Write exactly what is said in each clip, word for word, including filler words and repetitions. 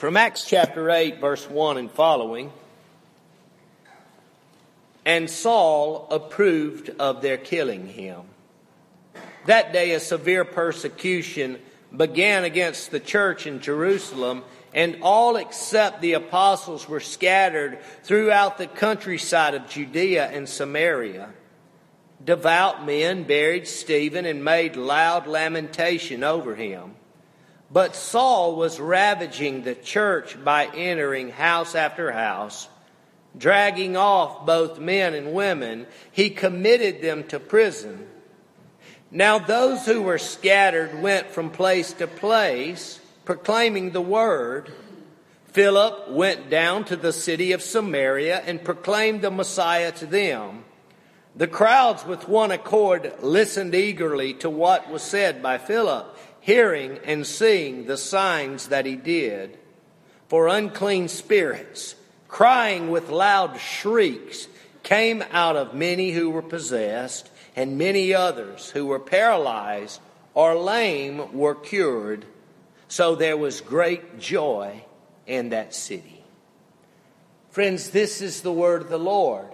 From Acts chapter eight, verse one and following. And Saul approved of their killing him. That day a severe persecution began against the church in Jerusalem, and all except the apostles were scattered throughout the countryside of Judea and Samaria. Devout men buried Stephen and made loud lamentation over him. But Saul was ravaging the church by entering house after house, dragging off both men and women. He committed them to prison. Now those who were scattered went from place to place, proclaiming the word. Philip went down to the city of Samaria and proclaimed the Messiah to them. The crowds with one accord listened eagerly to what was said by Philip, hearing and seeing the signs that he did. For unclean spirits, crying with loud shrieks, came out of many who were possessed, and many others who were paralyzed or lame were cured. So there was great joy in that city. Friends, this is the word of the Lord.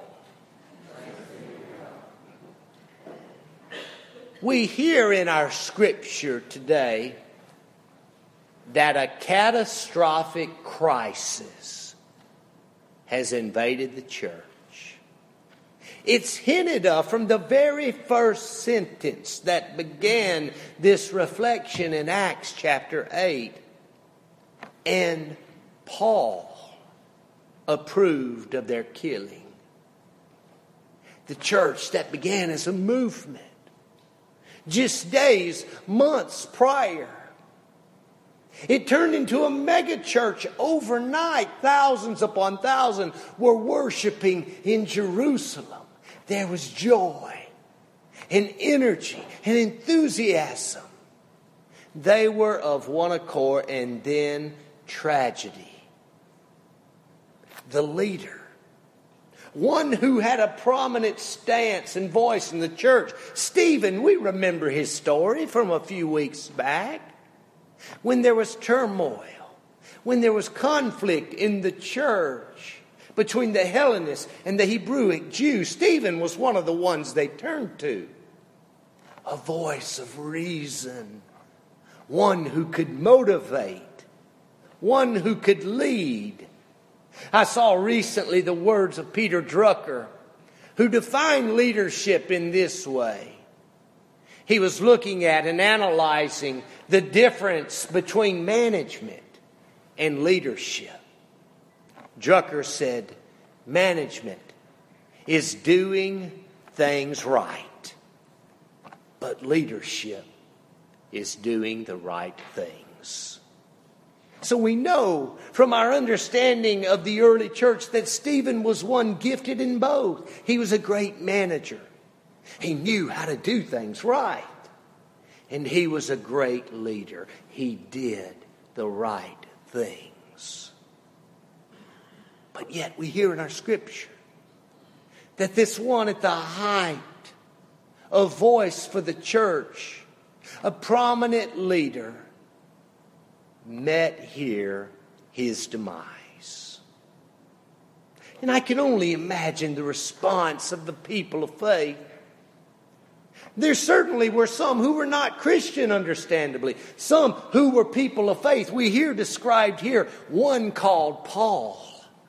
We hear in our scripture today that a catastrophic crisis has invaded the church. It's hinted of from the very first sentence that began this reflection in Acts chapter eight. And Paul approved of their killing. The church that began as a movement, just days, months prior, it turned into a mega church overnight. Thousands upon thousands were worshiping in Jerusalem. There was joy and energy and enthusiasm. They were of one accord, and then tragedy. The leader, one who had a prominent stance and voice in the church, Stephen, we remember his story from a few weeks back. When there was turmoil, when there was conflict in the church between the Hellenists and the Hebrewic Jews, Stephen was one of the ones they turned to. A voice of reason, one who could motivate, one who could lead. I saw recently the words of Peter Drucker, who defined leadership in this way. He was looking at and analyzing the difference between management and leadership. Drucker said, management is doing things right, but leadership is doing the right things. So we know from our understanding of the early church that Stephen was one gifted in both. He was a great manager. He knew how to do things right. And he was a great leader. He did the right things. But yet we hear in our scripture that this one at the height of voice for the church, a prominent leader, met here his demise. And I can only imagine the response of the people of faith. There certainly were some who were not Christian, understandably. Some who were people of faith. We hear described here one called Paul.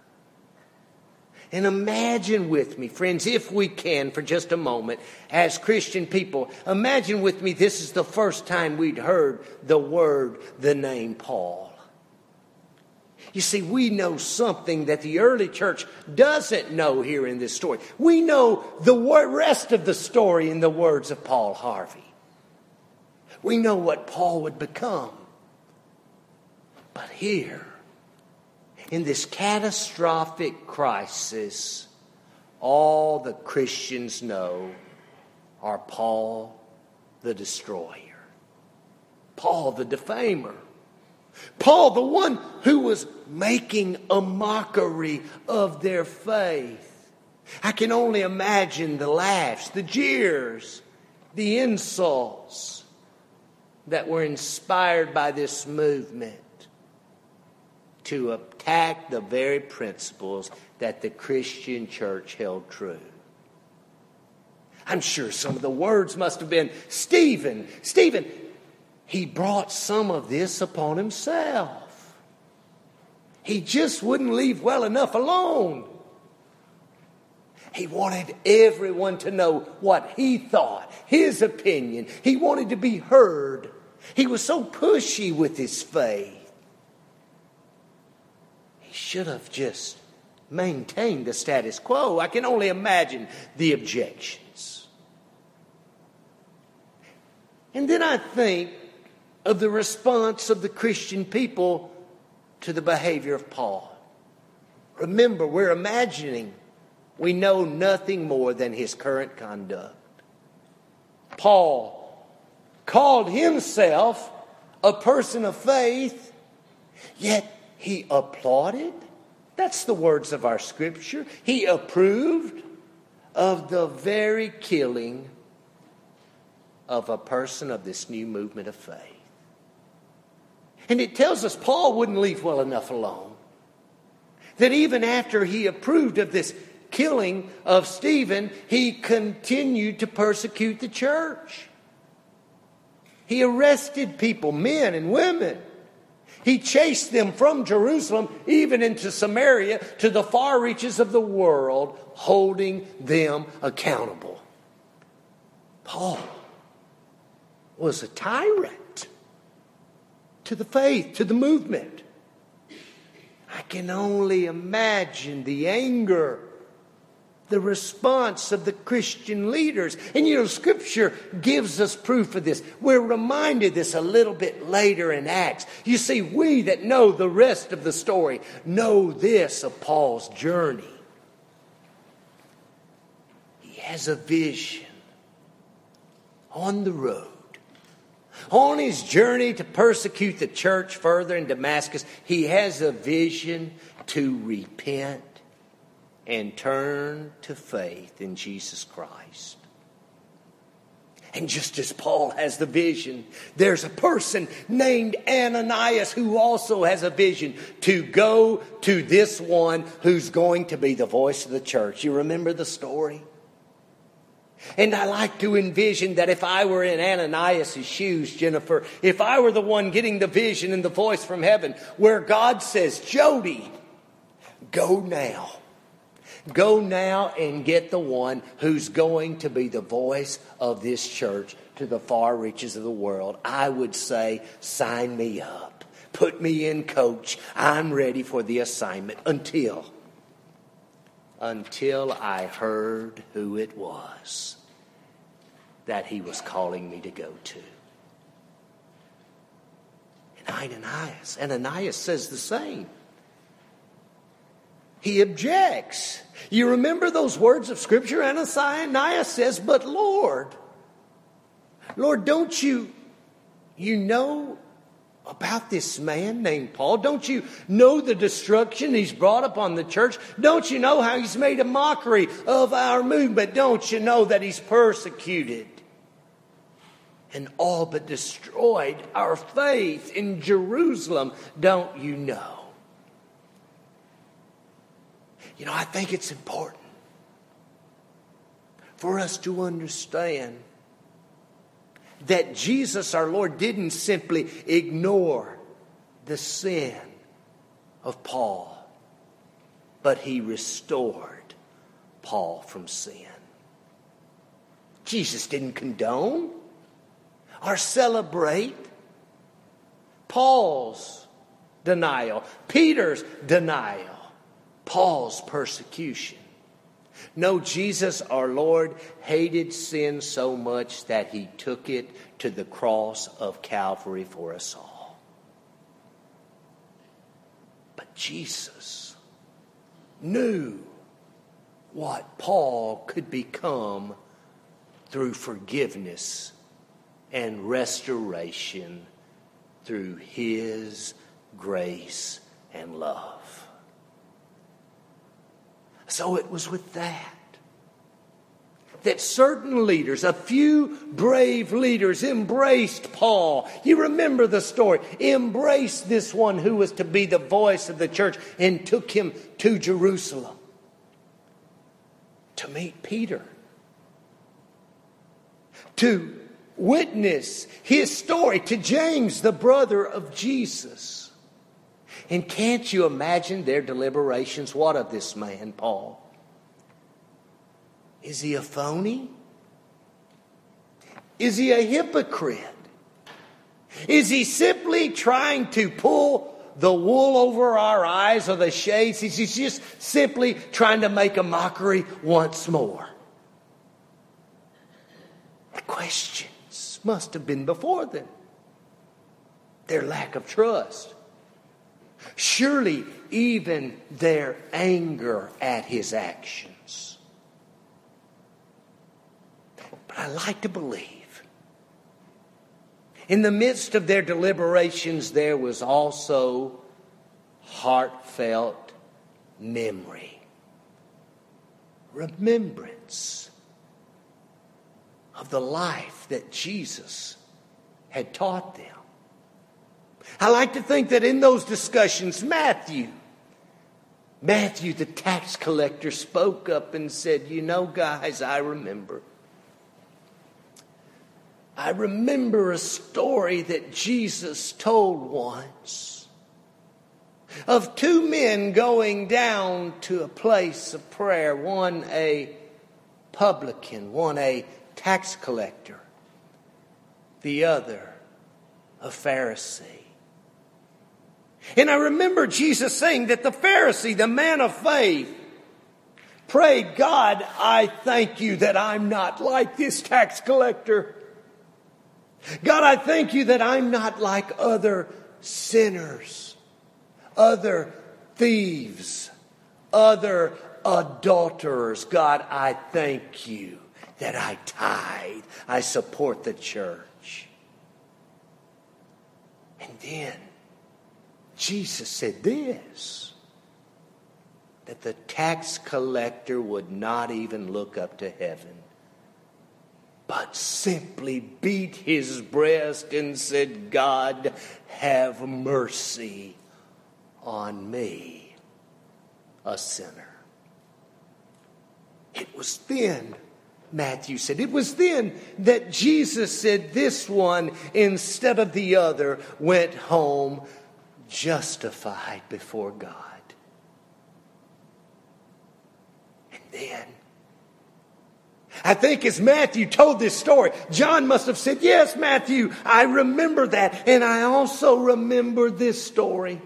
And imagine with me, friends, if we can for just a moment, as Christian people, imagine with me this is the first time we'd heard the word, the name Paul. You see, we know something that the early church doesn't know here in this story. We know the rest of the story in the words of Paul Harvey. We know what Paul would become. But here, in this catastrophic crisis, all the Christians know are Paul the destroyer, Paul the defamer, Paul the one who was making a mockery of their faith. I can only imagine the laughs, the jeers, the insults that were inspired by this movement to attack the very principles that the Christian church held true. I'm sure some of the words must have been, Stephen, Stephen, he brought some of this upon himself. He just wouldn't leave well enough alone. He wanted everyone to know what he thought, his opinion. He wanted to be heard. He was so pushy with his faith. He should have just maintained the status quo. I can only imagine the objections. And then I think of the response of the Christian people to the behavior of Paul. Remember, we're imagining we know nothing more than his current conduct. Paul called himself a person of faith, yet he applauded. That's the words of our scripture. He approved of the very killing of a person of this new movement of faith. And it tells us Paul wouldn't leave well enough alone. That even after he approved of this killing of Stephen, he continued to persecute the church. He arrested people, men and women. He chased them from Jerusalem, even into Samaria, to the far reaches of the world, holding them accountable. Paul was a tyrant to the faith, to the movement. I can only imagine the anger, the response of the Christian leaders. And you know, Scripture gives us proof of this. We're reminded of this a little bit later in Acts. You see, we that know the rest of the story know this of Paul's journey. He has a vision on the road. On his journey to persecute the church further in Damascus, he has a vision to repent and turn to faith in Jesus Christ. And just as Paul has the vision, there's a person named Ananias who also has a vision to go to this one who's going to be the voice of the church. You remember the story? And I like to envision that if I were in Ananias' shoes, Jennifer, if I were the one getting the vision and the voice from heaven, where God says, Jody, go now. Go now and get the one who's going to be the voice of this church to the far reaches of the world. I would say, sign me up. Put me in, coach. I'm ready for the assignment until... Until I heard who it was that he was calling me to go to. And Ananias, Ananias says the same. He objects. You remember those words of Scripture? Ananias says, but Lord, Lord, don't you, you know about this man named Paul? Don't you know the destruction he's brought upon the church? Don't you know how he's made a mockery of our movement? Don't you know that he's persecuted and all but destroyed our faith in Jerusalem? Don't you know? You know, I think it's important for us to understand that Jesus, our Lord, didn't simply ignore the sin of Paul, but he restored Paul from sin. Jesus didn't condone or celebrate Paul's denial, Peter's denial, Paul's persecution. No, Jesus, our Lord, hated sin so much that he took it to the cross of Calvary for us all. But Jesus knew what Paul could become through forgiveness and restoration through his grace and love. So it was with that that certain leaders, a few brave leaders, embraced Paul. You remember the story. Embraced this one who was to be the voice of the church and took him to Jerusalem to meet Peter, to witness his story to James, the brother of Jesus. And can't you imagine their deliberations? What of this man, Paul? Is he a phony? Is he a hypocrite? Is he simply trying to pull the wool over our eyes or the shades? Is he just simply trying to make a mockery once more? The questions must have been before them. Their lack of trust. Surely even their anger at his actions. But I like to believe in the midst of their deliberations there was also heartfelt memory, remembrance of the life that Jesus had taught them. I like to think that in those discussions, Matthew, Matthew the tax collector spoke up and said, you know, guys, I remember. I remember a story that Jesus told once of two men going down to a place of prayer, one a publican, one a tax collector, the other a Pharisee. And I remember Jesus saying that the Pharisee, the man of faith, prayed, God, I thank you that I'm not like this tax collector. God, I thank you that I'm not like other sinners, other thieves, other adulterers. God, I thank you that I tithe, I support the church. And then Jesus said this, that the tax collector would not even look up to heaven, but simply beat his breast and said, God, have mercy on me, a sinner. It was then, Matthew said, it was then that Jesus said this one instead of the other went home justified before God. And then, I think as Matthew told this story, John must have said, yes, Matthew, I remember that. And I also remember this story.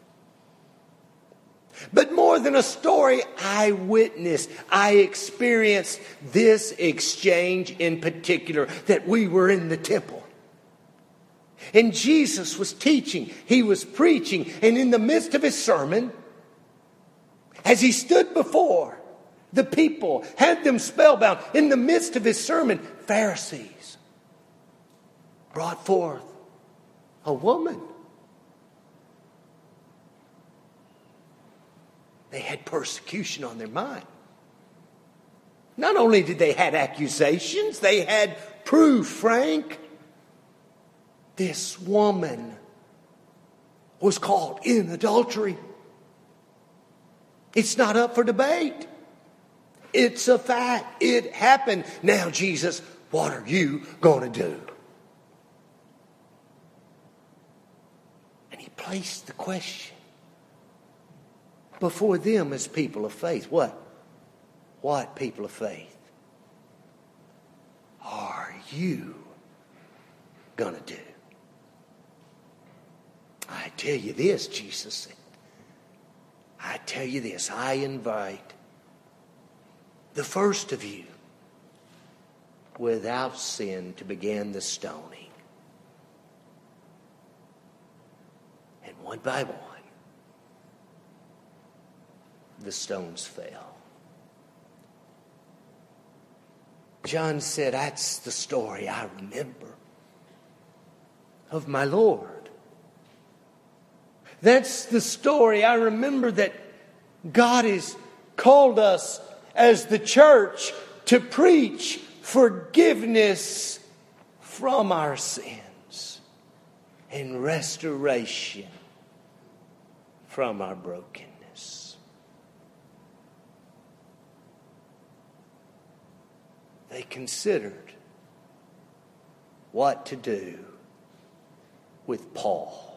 But more than a story, I witnessed, I experienced this exchange in particular, that we were in the temple. And Jesus was teaching, he was preaching, and in the midst of his sermon, as he stood before the people, had them spellbound, in the midst of his sermon, Pharisees brought forth a woman. They had persecution on their mind. Not only did they have accusations, they had proof, Frank. This woman was caught in adultery. It's not up for debate. It's a fact. It happened. Now, Jesus, what are you going to do? And he placed the question before them as people of faith. What? What people of faith are you going to do? I tell you this, Jesus said. I tell you this, I invite the first of you without sin to begin the stoning. And one by one, the stones fell. John said, that's the story I remember of my Lord. That's the story. I remember that God has called us as the church to preach forgiveness from our sins and restoration from our brokenness. They considered what to do with Paul.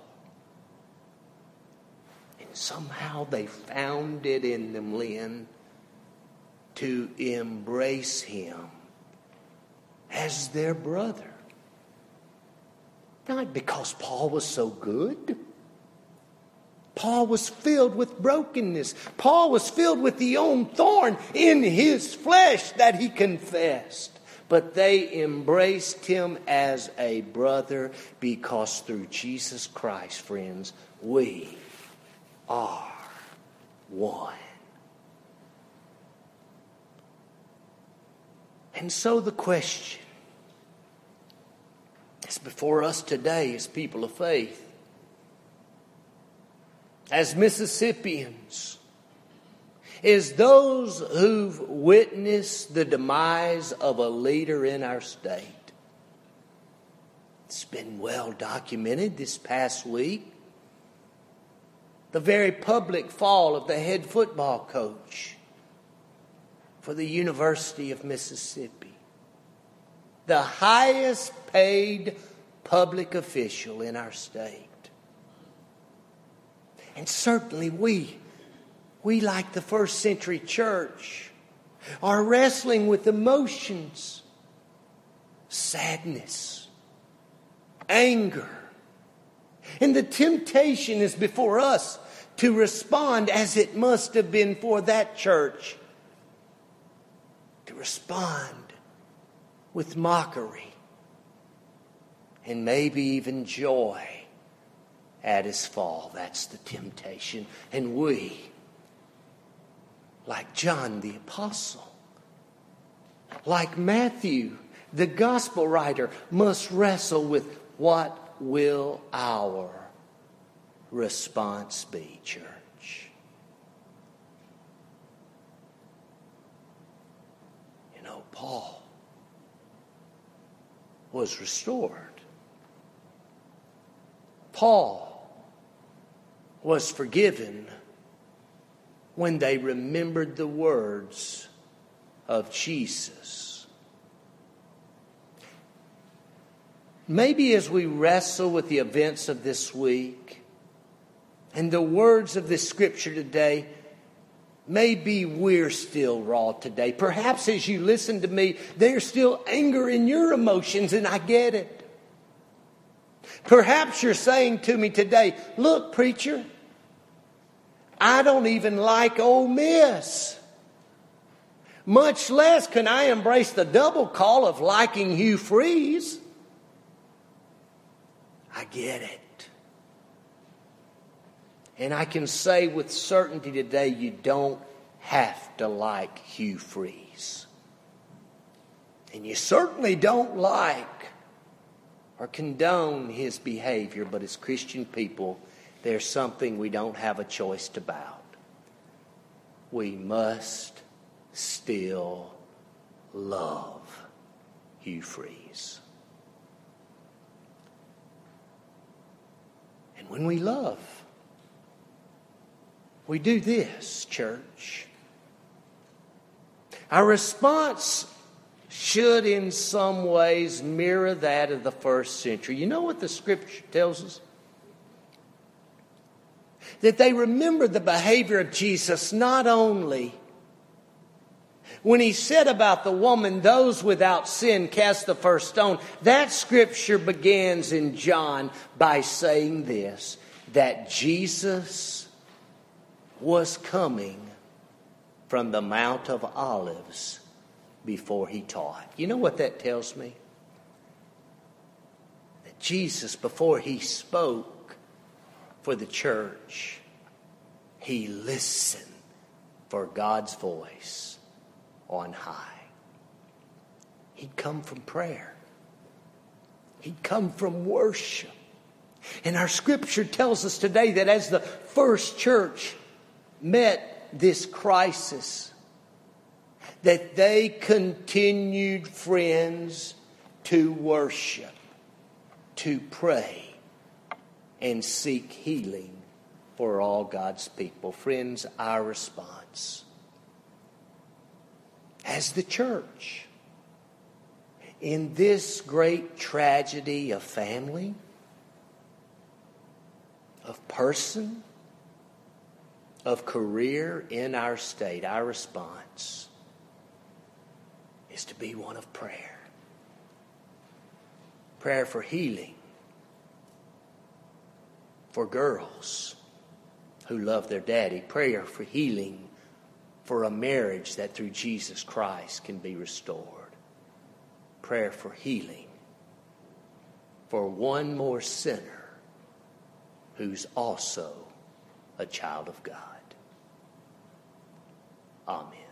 And somehow they found it in them, Lynn, to embrace him as their brother. Not because Paul was so good. Paul was filled with brokenness. Paul was filled with the own thorn in his flesh that he confessed. But they embraced him as a brother because through Jesus Christ, friends, we are one. And so the question is before us today as people of faith, as Mississippians, is those who've witnessed the demise of a leader in our state. It's been well documented this past week. The very public fall of the head football coach for the University of Mississippi. The highest paid public official in our state. And certainly we, we like the first century church, are wrestling with emotions, sadness, anger. And the temptation is before us to respond as it must have been for that church. To respond with mockery and maybe even joy at his fall. That's the temptation. And we, like John the Apostle, like Matthew, the gospel writer, must wrestle with what will our response be, church? You know, Paul was restored. Paul was forgiven when they remembered the words of Jesus. Maybe as we wrestle with the events of this week and the words of this scripture today, maybe we're still raw today. Perhaps as you listen to me, there's still anger in your emotions, and I get it. Perhaps you're saying to me today, look, preacher, I don't even like Ole Miss. Much less can I embrace the double call of liking Hugh Freeze. I get it. And I can say with certainty today, you don't have to like Hugh Freeze. And you certainly don't like or condone his behavior, but as Christian people, there's something we don't have a choice about. We must still love Hugh Freeze. And when we love, we do this, church. Our response should in some ways mirror that of the first century. You know what the scripture tells us? That they remembered the behavior of Jesus not only when he said about the woman, those without sin cast the first stone. That scripture begins in John by saying this, that Jesus was coming from the Mount of Olives before he taught. You know what that tells me? That Jesus, before he spoke for the church, he listened for God's voice on high. He'd come from prayer. He'd come from worship. And our scripture tells us today that as the first church met this crisis, that they continued, friends, to worship, to pray, and seek healing for all God's people. Friends, our response as the church in this great tragedy of family, of person, of career in our state, our response is to be one of prayer. Prayer for healing, for girls who love their daddy. Prayer for healing for a marriage that through Jesus Christ can be restored. Prayer for healing for one more sinner who's also a child of God. Amen.